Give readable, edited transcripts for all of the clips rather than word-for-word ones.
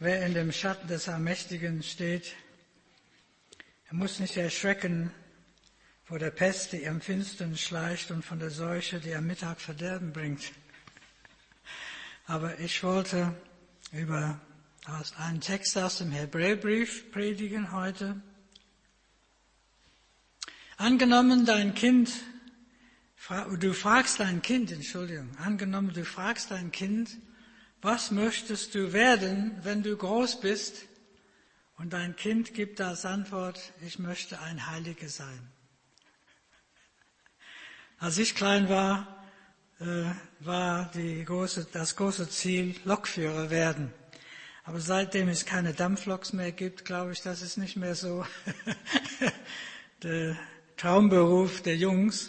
Wer in dem Schatten des Allmächtigen steht, er muss nicht erschrecken vor der Pest, die am Finstern schleicht, und von der Seuche, die am Mittag Verderben bringt. Aber ich wollte über einen Text aus dem Hebräerbrief predigen heute. Angenommen, du fragst dein Kind, was möchtest du werden, wenn du groß bist? Und dein Kind gibt als Antwort, ich möchte ein Heiliger sein. Als ich klein war, war das große Ziel, Lokführer werden. Aber seitdem es keine Dampfloks mehr gibt, glaube ich, das ist nicht mehr so der Traumberuf der Jungs.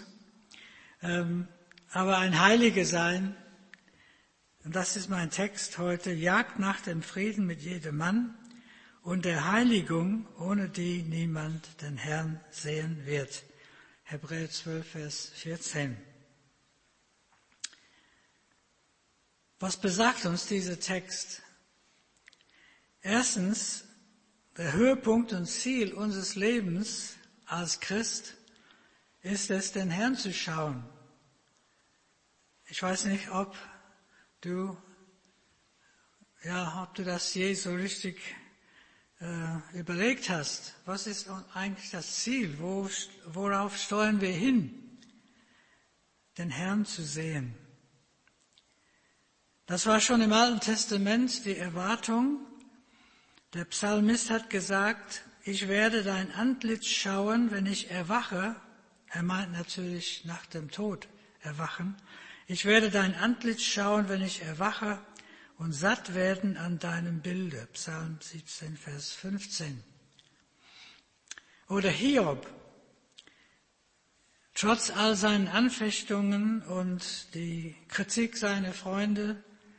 Aber ein Heiliger sein, und das ist mein Text heute, jagt nach dem Frieden mit jedem Mann und der Heiligung, ohne die niemand den Herrn sehen wird. Hebräer 12, Vers 14. Was besagt uns dieser Text? Erstens, der Höhepunkt und Ziel unseres Lebens als Christ ist es, den Herrn zu schauen. Ich weiß nicht, ob du das je so richtig überlegt hast. Was ist eigentlich das Ziel? Worauf steuern wir hin? Den Herrn zu sehen. Das war schon im Alten Testament die Erwartung. Der Psalmist hat gesagt, ich werde dein Antlitz schauen, wenn ich erwache. Er meint natürlich nach dem Tod erwachen. Ich werde dein Antlitz schauen, wenn ich erwache und satt werden an deinem Bilde. Psalm 17, Vers 15. Oder Hiob. Trotz all seinen Anfechtungen und die Kritik seiner Freunde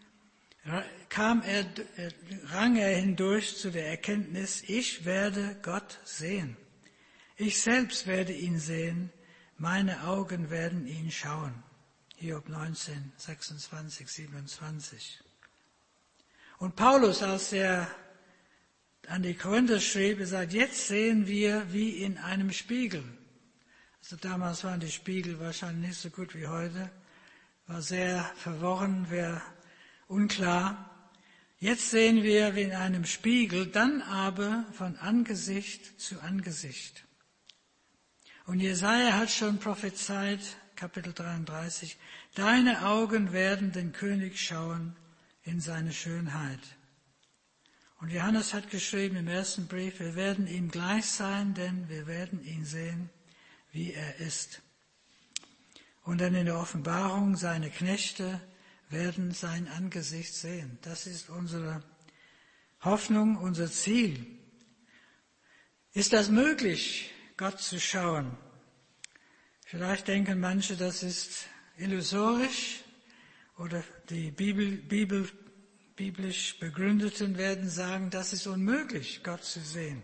rang er hindurch zu der Erkenntnis, ich werde Gott sehen. Ich selbst werde ihn sehen, meine Augen werden ihn schauen. Hiob 19, 26, 27. Und Paulus, als er an die Korinther schrieb, er sagt, jetzt sehen wir wie in einem Spiegel. Also damals waren die Spiegel wahrscheinlich nicht so gut wie heute, war sehr verworren, unklar. Jetzt sehen wir wie in einem Spiegel, dann aber von Angesicht zu Angesicht. Und Jesaja hat schon prophezeit, Kapitel 33, deine Augen werden den König schauen in seine Schönheit. Und Johannes hat geschrieben im ersten Brief, wir werden ihm gleich sein, denn wir werden ihn sehen, wie er ist. Und dann in der Offenbarung, seine Knechte werden sein Angesicht sehen. Das ist unsere Hoffnung, unser Ziel. Ist das möglich, Gott zu schauen? Vielleicht denken manche, das ist illusorisch, oder die biblisch Begründeten werden sagen, das ist unmöglich, Gott zu sehen.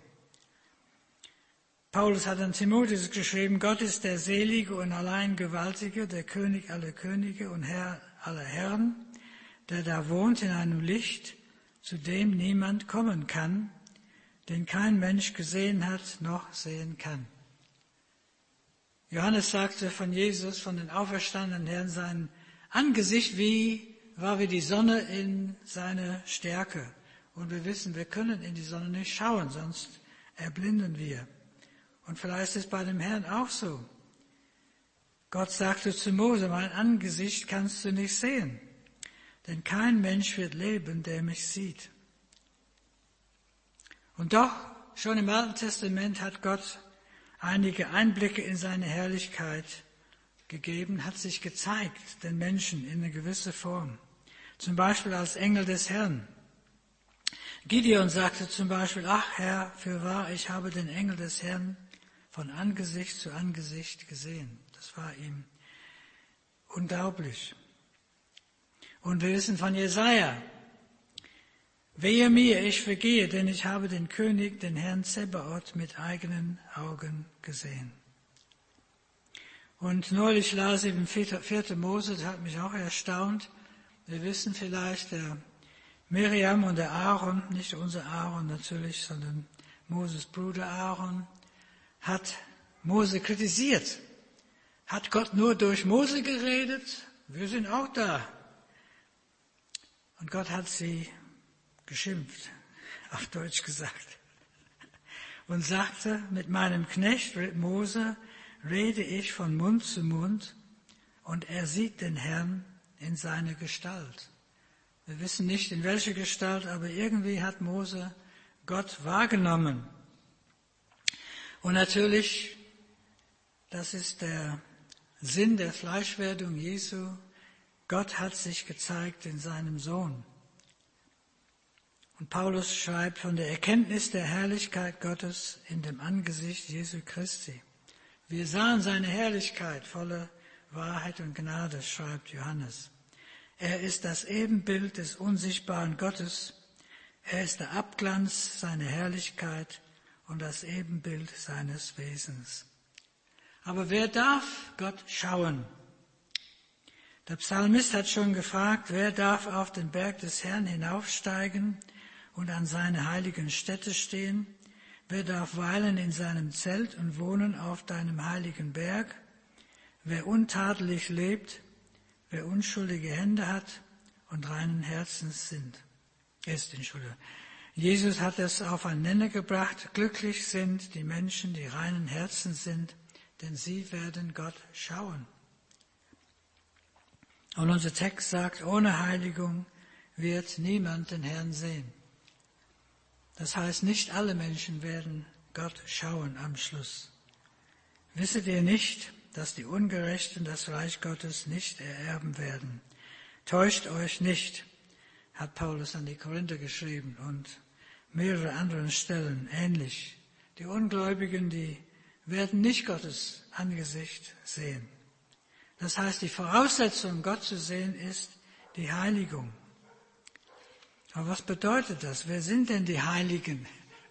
Paulus hat an Timotheus geschrieben, Gott ist der Selige und allein Gewaltige, der König aller Könige und Herr aller Herren, der da wohnt in einem Licht, zu dem niemand kommen kann, den kein Mensch gesehen hat, noch sehen kann. Johannes sagte von Jesus, von den auferstandenen Herrn, sein Angesicht war wie die Sonne in seiner Stärke. Und wir wissen, wir können in die Sonne nicht schauen, sonst erblinden wir. Und vielleicht ist es bei dem Herrn auch so. Gott sagte zu Mose, mein Angesicht kannst du nicht sehen, denn kein Mensch wird leben, der mich sieht. Und doch, schon im Alten Testament hat Gott einige Einblicke in seine Herrlichkeit gegeben, hat sich gezeigt den Menschen in einer gewissen Form. Zum Beispiel als Engel des Herrn. Gideon sagte zum Beispiel, ach Herr, fürwahr, ich habe den Engel des Herrn von Angesicht zu Angesicht gesehen. Das war ihm unglaublich. Und wir wissen von Jesaja, wehe mir, ich vergehe, denn ich habe den König, den Herrn Zebaoth, mit eigenen Augen gesehen. Und neulich las ich im 4. Mose, das hat mich auch erstaunt. Wir wissen vielleicht, der Miriam und der Aaron, nicht unser Aaron natürlich, sondern Moses Bruder Aaron, hat Mose kritisiert. Hat Gott nur durch Mose geredet? Wir sind auch da. Und Gott hat sie geschimpft, auf Deutsch gesagt. Und sagte, mit meinem Knecht Mose rede ich von Mund zu Mund und er sieht den Herrn in seine Gestalt. Wir wissen nicht, in welche Gestalt, aber irgendwie hat Mose Gott wahrgenommen. Und natürlich, das ist der Sinn der Fleischwerdung Jesu. Gott hat sich gezeigt in seinem Sohn. Und Paulus schreibt von der Erkenntnis der Herrlichkeit Gottes in dem Angesicht Jesu Christi. Wir sahen seine Herrlichkeit voller Wahrheit und Gnade, schreibt Johannes. Er ist das Ebenbild des unsichtbaren Gottes. Er ist der Abglanz seiner Herrlichkeit und das Ebenbild seines Wesens. Aber wer darf Gott schauen? Der Psalmist hat schon gefragt, wer darf auf den Berg des Herrn hinaufsteigen und an seine heiligen Stätte stehen? Wer darf weilen in seinem Zelt und wohnen auf deinem heiligen Berg? Wer untadelig lebt, wer unschuldige Hände hat und reinen Herzens ist. Jesus hat es auf ein Nenner gebracht, glücklich sind die Menschen, die reinen Herzens sind, denn sie werden Gott schauen. Und unser Text sagt, ohne Heiligung wird niemand den Herrn sehen. Das heißt, nicht alle Menschen werden Gott schauen am Schluss. Wisset ihr nicht, dass die Ungerechten das Reich Gottes nicht ererben werden? Täuscht euch nicht, hat Paulus an die Korinther geschrieben und mehrere anderen Stellen ähnlich. Die Ungläubigen, die werden nicht Gottes Angesicht sehen. Das heißt, die Voraussetzung, Gott zu sehen, ist die Heiligung. Aber was bedeutet das? Wer sind denn die Heiligen?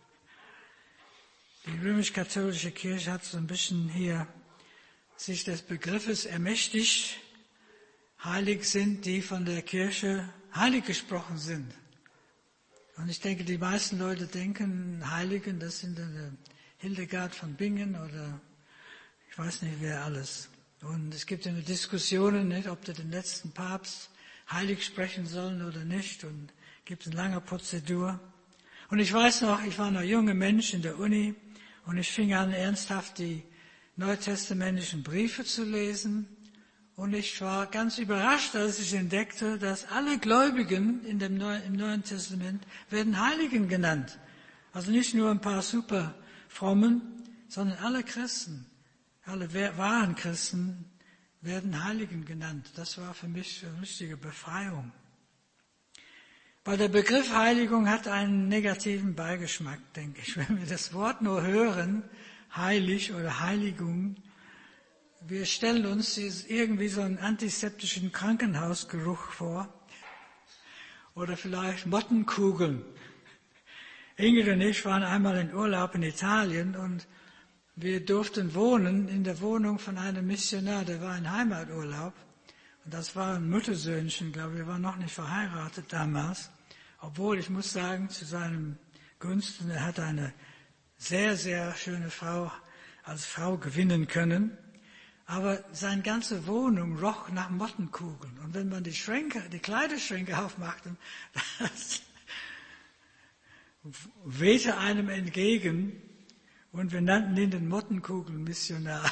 Die römisch-katholische Kirche hat so ein bisschen hier sich des Begriffes ermächtigt. Heilig sind, die von der Kirche heilig gesprochen sind. Und ich denke, die meisten Leute denken, Heiligen, das sind Hildegard von Bingen oder ich weiß nicht wer alles. Und es gibt ja eine Diskussion, nicht, ob wir den letzten Papst heilig sprechen sollen oder nicht. Und gibt eine lange Prozedur. Und ich weiß noch, ich war noch junger Mensch in der Uni und ich fing an, ernsthaft die neutestamentlichen Briefe zu lesen. Und ich war ganz überrascht, als ich entdeckte, dass alle Gläubigen im Neuen Testament werden Heiligen genannt. Also nicht nur ein paar super Frommen, sondern alle Christen, alle wahren Christen werden Heiligen genannt. Das war für mich eine richtige Befreiung. Weil der Begriff Heiligung hat einen negativen Beigeschmack, denke ich. Wenn wir das Wort nur hören, heilig oder Heiligung, wir stellen uns irgendwie so einen antiseptischen Krankenhausgeruch vor. Oder vielleicht Mottenkugeln. Ingrid und ich waren einmal in Urlaub in Italien und wir durften wohnen in der Wohnung von einem Missionar, der war in Heimaturlaub. Und das war ein Muttersöhnchen, glaube ich, wir waren noch nicht verheiratet damals. Obwohl, ich muss sagen, zu seinem Gunsten, er hat eine sehr, sehr schöne Frau als Frau gewinnen können. Aber seine ganze Wohnung roch nach Mottenkugeln. Und wenn man die Kleiderschränke aufmachte, das wehte einem entgegen. Und wir nannten ihn den Mottenkugelmissionar.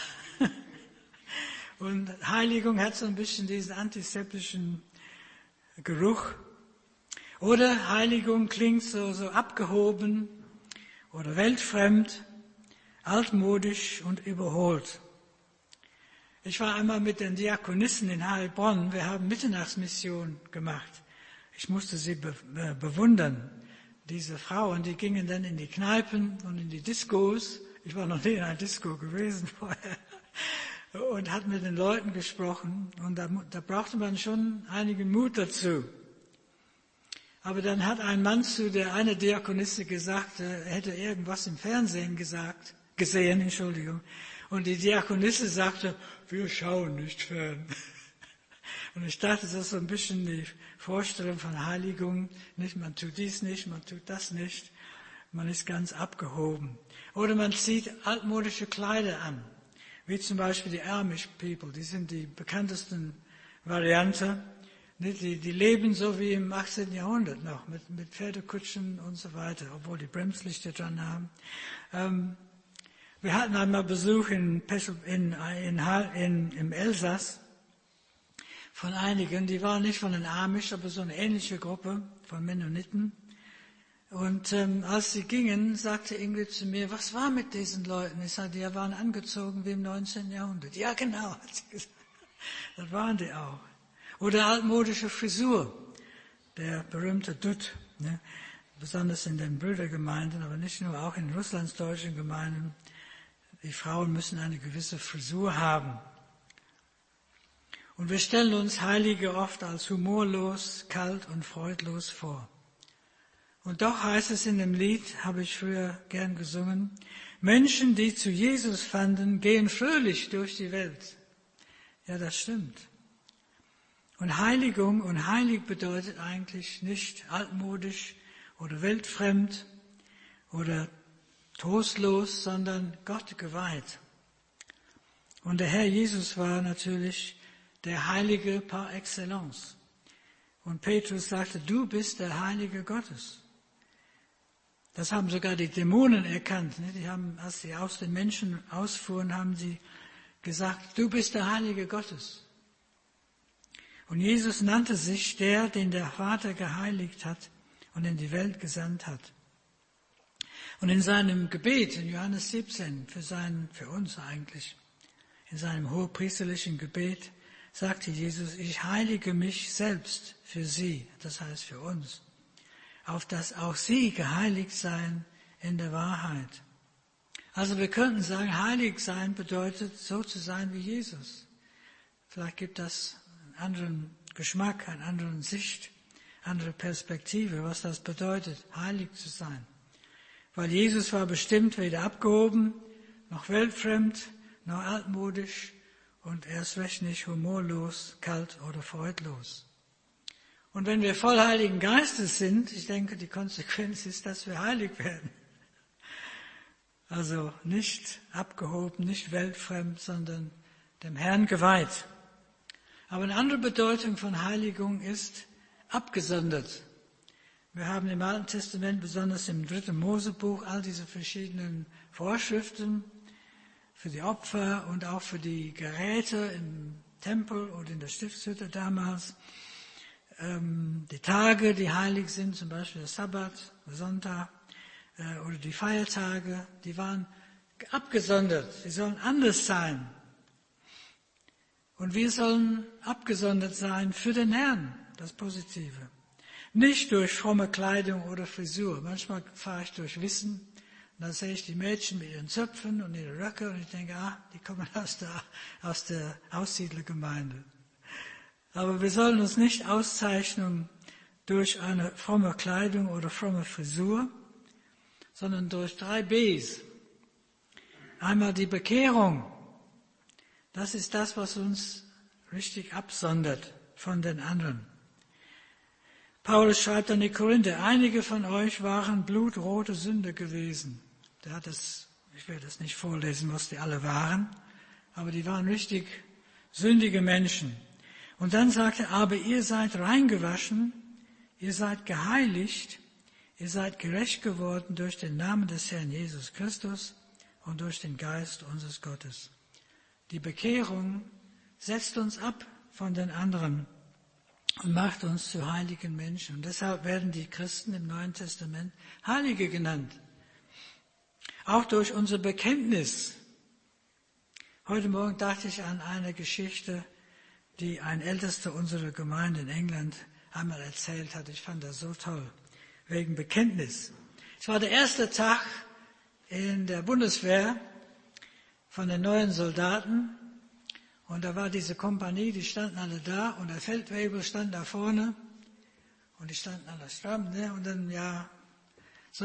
Und Heiligung hat so ein bisschen diesen antiseptischen Geruch. Oder Heiligung klingt so abgehoben oder weltfremd, altmodisch und überholt. Ich war einmal mit den Diakonissen in Heilbronn. Wir haben Mitternachtsmission gemacht. Ich musste sie bewundern, diese Frauen. Die gingen dann in die Kneipen und in die Diskos. Ich war noch nie in einer Disco gewesen vorher. Und hat mit den Leuten gesprochen. Und da brauchte man schon einigen Mut dazu. Aber dann hat ein Mann zu der eine Diakonisse gesagt, er hätte irgendwas im Fernsehen gesehen. Und die Diakonisse sagte, wir schauen nicht fern. Und ich dachte, das ist so ein bisschen die Vorstellung von Heiligung. Nicht, man tut dies nicht, man tut das nicht. Man ist ganz abgehoben. Oder man zieht altmodische Kleider an. Wie zum Beispiel die Amish People. Die sind die bekanntesten Variante. Die leben so wie im 18. Jahrhundert noch, mit Pferdekutschen und so weiter, obwohl die Bremslichter dran haben. Wir hatten einmal Besuch im Elsass von einigen, die waren nicht von den Amish, aber so eine ähnliche Gruppe von Mennoniten. Und als sie gingen, sagte Ingrid zu mir, was war mit diesen Leuten? Ich sagte, die waren angezogen wie im 19. Jahrhundert. Ja, genau, hat sie gesagt. Das waren die auch. Oder altmodische Frisur, der berühmte Dutt, ne? Besonders in den Brüdergemeinden, aber nicht nur, auch in russlandsdeutschen Gemeinden. Die Frauen müssen eine gewisse Frisur haben. Und wir stellen uns Heilige oft als humorlos, kalt und freudlos vor. Und doch heißt es in dem Lied, habe ich früher gern gesungen, Menschen, die zu Jesus fanden, gehen fröhlich durch die Welt. Ja, das stimmt. Und Heiligung und heilig bedeutet eigentlich nicht altmodisch oder weltfremd oder trostlos, sondern Gott geweiht. Und der Herr Jesus war natürlich der Heilige par excellence. Und Petrus sagte, du bist der Heilige Gottes. Das haben sogar die Dämonen erkannt. Die haben, als sie aus den Menschen ausfuhren, haben sie gesagt, du bist der Heilige Gottes. Und Jesus nannte sich der, den der Vater geheiligt hat und in die Welt gesandt hat. Und in seinem Gebet in Johannes 17, für uns eigentlich, in seinem hohepriesterlichen Gebet, sagte Jesus, ich heilige mich selbst für sie, das heißt für uns, auf dass auch sie geheiligt seien in der Wahrheit. Also wir könnten sagen, heilig sein bedeutet, so zu sein wie Jesus. Vielleicht gibt das einen anderen Geschmack, eine andere Sicht, andere Perspektive, was das bedeutet, heilig zu sein. Weil Jesus war bestimmt weder abgehoben, noch weltfremd, noch altmodisch und erst recht nicht humorlos, kalt oder freudlos. Und wenn wir voll Heiligen Geistes sind, ich denke, die Konsequenz ist, dass wir heilig werden. Also nicht abgehoben, nicht weltfremd, sondern dem Herrn geweiht. Aber eine andere Bedeutung von Heiligung ist abgesondert. Wir haben im Alten Testament, besonders im 3. Mosebuch, all diese verschiedenen Vorschriften für die Opfer und auch für die Geräte im Tempel oder in der Stiftshütte damals. Die Tage, die heilig sind, zum Beispiel der Sabbat, der Sonntag oder die Feiertage, die waren abgesondert. Sie sollen anders sein. Und wir sollen abgesondert sein für den Herrn, das Positive. Nicht durch fromme Kleidung oder Frisur. Manchmal fahre ich durch Wissen, und dann sehe ich die Mädchen mit ihren Zöpfen und ihren Röcke und ich denke, die kommen aus der Aussiedlergemeinde. Aber wir sollen uns nicht auszeichnen durch eine fromme Kleidung oder fromme Frisur, sondern durch 3 Bs. Einmal die Bekehrung. Das ist das, was uns richtig absondert von den anderen. Paulus schreibt an die Korinther, einige von euch waren blutrote Sünder gewesen. Ich werde es nicht vorlesen, was die alle waren, aber die waren richtig sündige Menschen. Und dann sagt er, aber ihr seid reingewaschen, ihr seid geheiligt, ihr seid gerecht geworden durch den Namen des Herrn Jesus Christus und durch den Geist unseres Gottes. Die Bekehrung setzt uns ab von den anderen und macht uns zu heiligen Menschen. Und deshalb werden die Christen im Neuen Testament Heilige genannt. Auch durch unser Bekenntnis. Heute Morgen dachte ich an eine Geschichte, die ein Ältester unserer Gemeinde in England einmal erzählt hat. Ich fand das so toll, wegen Bekenntnis. Es war der erste Tag in der Bundeswehr von den neuen Soldaten. Und da war diese Kompanie, die standen alle da und der Feldwebel stand da vorne und die standen alle stramm, ne? Und dann,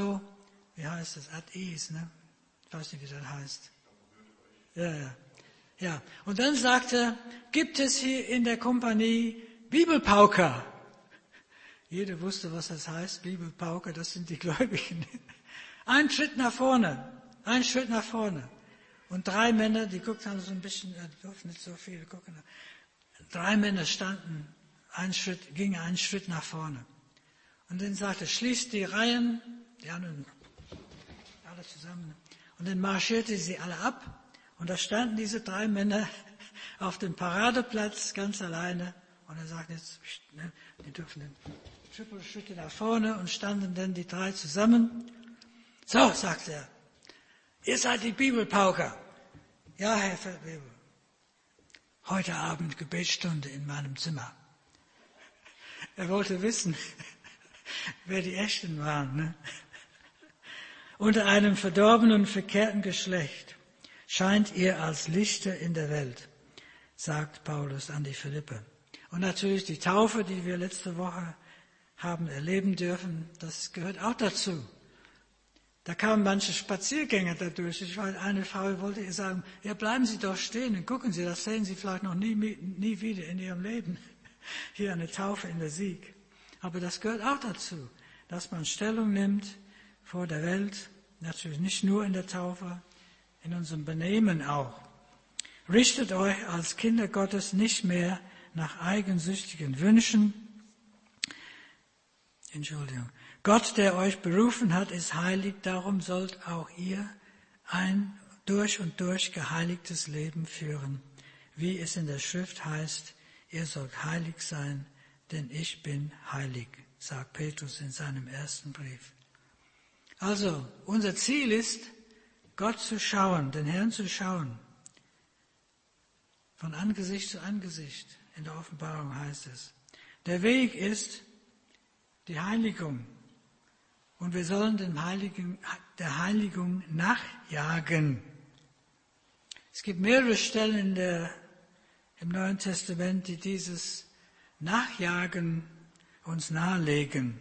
wie heißt das, at ease, ne? Ich weiß nicht, wie das heißt. Ja. Ja, und dann sagt er, gibt es hier in der Kompanie Bibelpauker? Jeder wusste, was das heißt, Bibelpauker, das sind die Gläubigen. Ein Schritt nach vorne. Und 3 Männer, die guckten so ein bisschen, die durften nicht so viel gucken. 3 Männer gingen einen Schritt nach vorne. Und dann sagte, schließt die Reihen, die anderen, alle zusammen. Und dann marschierte sie alle ab. Und da standen diese 3 Männer auf dem Paradeplatz ganz alleine. Und er sagte jetzt, die dürfen den Trippelschritte nach vorne und standen dann die 3 zusammen. So, sagte er, ihr seid die Bibelpauker. Ja, Herr Feldwebel. Heute Abend Gebetsstunde in meinem Zimmer. Er wollte wissen, wer die Echten waren. Ne? Unter einem verdorbenen und verkehrten Geschlecht scheint ihr als Lichter in der Welt, sagt Paulus an die Philipper. Und natürlich die Taufe, die wir letzte Woche haben erleben dürfen, das gehört auch dazu. Da kamen manche Spaziergänger dadurch. Ich weiß, eine Frau wollte ihr sagen, ja, bleiben Sie doch stehen und gucken Sie, das sehen Sie vielleicht noch nie wieder in Ihrem Leben. Hier eine Taufe in der Sieg. Aber das gehört auch dazu, dass man Stellung nimmt vor der Welt, natürlich nicht nur in der Taufe, in unserem Benehmen auch. Richtet euch als Kinder Gottes nicht mehr nach eigensüchtigen Wünschen. Gott, der euch berufen hat, ist heilig, darum sollt auch ihr ein durch und durch geheiligtes Leben führen, wie es in der Schrift heißt, ihr sollt heilig sein, denn ich bin heilig, sagt Petrus in seinem ersten Brief. Also, unser Ziel ist, Gott zu schauen, den Herrn zu schauen, von Angesicht zu Angesicht. In der Offenbarung heißt es. Der Weg ist die Heiligung. Und wir sollen der Heiligung nachjagen. Es gibt mehrere Stellen im Neuen Testament, die dieses Nachjagen uns nahelegen.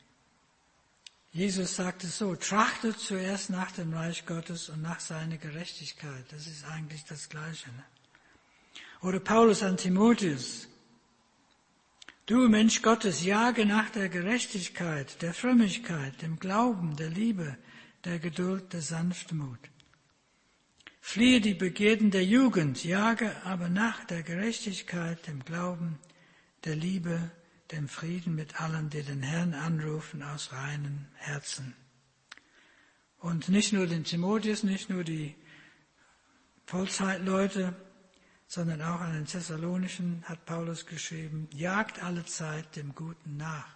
Jesus sagte so, trachtet zuerst nach dem Reich Gottes und nach seiner Gerechtigkeit. Das ist eigentlich das Gleiche. Ne? Oder Paulus an Timotheus. Du Mensch Gottes, jage nach der Gerechtigkeit, der Frömmigkeit, dem Glauben, der Liebe, der Geduld, der Sanftmut. Fliehe die Begierden der Jugend, jage aber nach der Gerechtigkeit, dem Glauben, der Liebe, dem Frieden mit allen, die den Herrn anrufen aus reinem Herzen. Und nicht nur den Timotheus, nicht nur die Vollzeitleute, sondern auch an den Thessalonischen hat Paulus geschrieben, jagt alle Zeit dem Guten nach.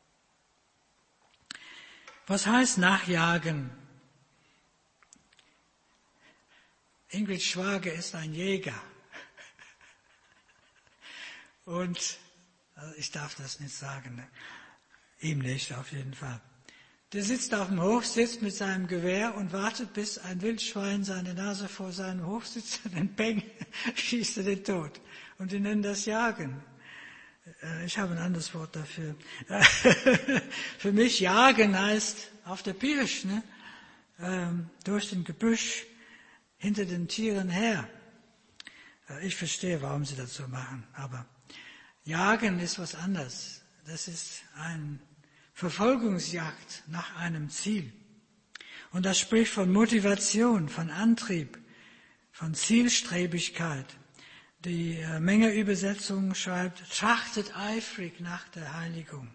Was heißt nachjagen? Ingrid Schwager ist ein Jäger. Und ich darf das nicht sagen, ne? Ihm nicht auf jeden Fall. Der sitzt auf dem Hochsitz mit seinem Gewehr und wartet, bis ein Wildschwein seine Nase vor seinem Hochsitz und dann bang, schießt er den tot. Und die nennen das Jagen. Ich habe ein anderes Wort dafür. Für mich Jagen heißt auf der Pirsch, ne? Durch den Gebüsch, hinter den Tieren her. Ich verstehe, warum sie das so machen, aber Jagen ist was anderes. Das ist ein Verfolgungsjagd nach einem Ziel. Und das spricht von Motivation, von Antrieb, von Zielstrebigkeit. Die Mengeübersetzung schreibt, trachtet eifrig nach der Heiligung.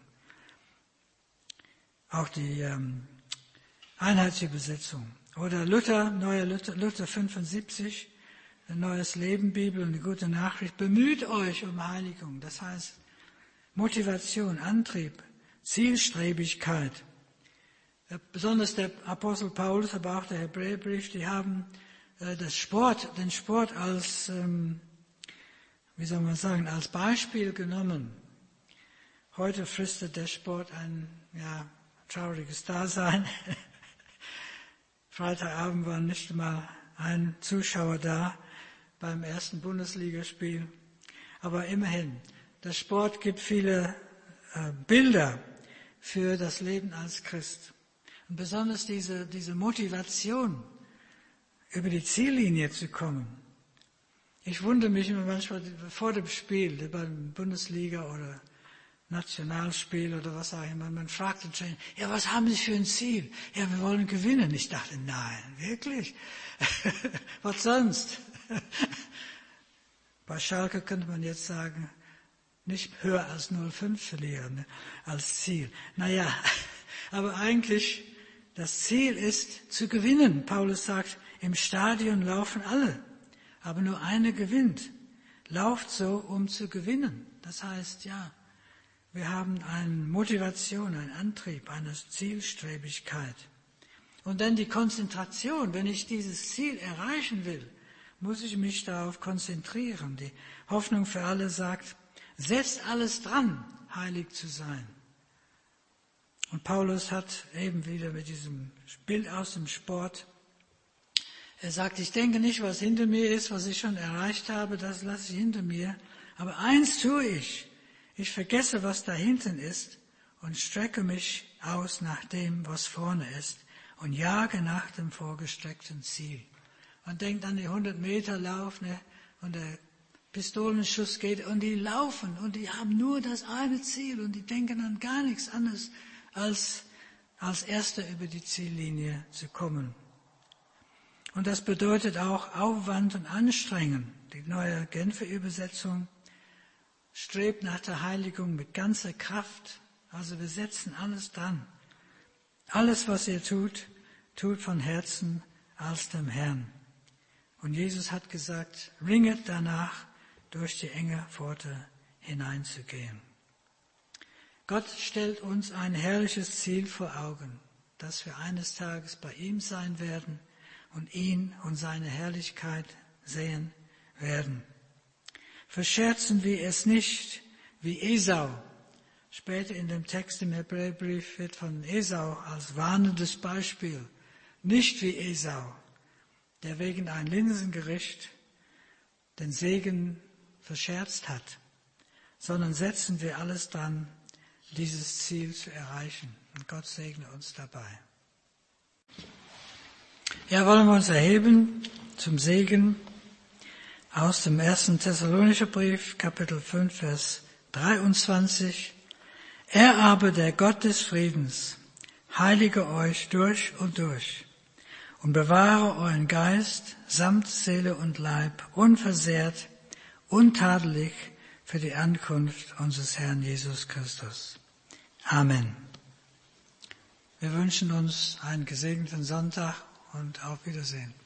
Auch die Einheitsübersetzung. Oder Luther 75, ein Neues Leben Bibel und die gute Nachricht, bemüht euch um Heiligung. Das heißt Motivation, Antrieb, Zielstrebigkeit. Besonders der Apostel Paulus, aber auch der Hebräerbrief, die haben den Sport als, als Beispiel genommen. Heute fristet der Sport ein trauriges Dasein. Freitagabend war nicht mal ein Zuschauer da beim ersten Bundesligaspiel. Aber immerhin, der Sport gibt viele Bilder für das Leben als Christ. Und besonders diese Motivation, über die Ziellinie zu kommen. Ich wundere mich immer manchmal vor dem Spiel, beim Bundesliga oder Nationalspiel oder was auch immer. Man fragt den Trainer, ja, was haben Sie für ein Ziel? Ja, wir wollen gewinnen. Ich dachte, nein, wirklich? Was sonst? Bei Schalke könnte man jetzt sagen, nicht höher als 0,5 verlieren, ne, als Ziel. Naja, aber eigentlich, das Ziel ist zu gewinnen. Paulus sagt, im Stadion laufen alle, aber nur einer gewinnt. Lauft so, um zu gewinnen. Das heißt, ja, wir haben eine Motivation, einen Antrieb, eine Zielstrebigkeit. Und dann die Konzentration. Wenn ich dieses Ziel erreichen will, muss ich mich darauf konzentrieren. Die Hoffnung für alle sagt, setzt alles dran, heilig zu sein. Und Paulus hat eben wieder mit diesem Bild aus dem Sport, er sagt, ich denke nicht, was hinter mir ist, was ich schon erreicht habe, das lasse ich hinter mir. Aber eins tue ich. Ich vergesse, was da hinten ist und strecke mich aus nach dem, was vorne ist und jage nach dem vorgestreckten Ziel. Man denkt an die 100 Meter Lauf, ne, und der Pistolenschuss geht und die laufen und die haben nur das eine Ziel und die denken an gar nichts anderes, als Erster über die Ziellinie zu kommen. Und das bedeutet auch Aufwand und Anstrengen. Die neue Genfer Übersetzung strebt nach der Heiligung mit ganzer Kraft. Also wir setzen alles dran. Alles, was ihr tut, tut von Herzen als dem Herrn. Und Jesus hat gesagt, ringet danach, durch die enge Pforte hineinzugehen. Gott stellt uns ein herrliches Ziel vor Augen, dass wir eines Tages bei ihm sein werden und ihn und seine Herrlichkeit sehen werden. Verscherzen wir es nicht wie Esau. Später in dem Text im Hebräerbrief wird von Esau als warnendes Beispiel, nicht wie Esau, der wegen ein Linsengericht den Segen verscherzt hat, sondern setzen wir alles dran, dieses Ziel zu erreichen. Und Gott segne uns dabei. Ja, wollen wir uns erheben zum Segen aus dem 1. Thessalonischer Brief, Kapitel 5, Vers 23. Er aber, der Gott des Friedens, heilige euch durch und durch und bewahre euren Geist samt Seele und Leib unversehrt, untadelig für die Ankunft unseres Herrn Jesus Christus. Amen. Wir wünschen uns einen gesegneten Sonntag und auf Wiedersehen.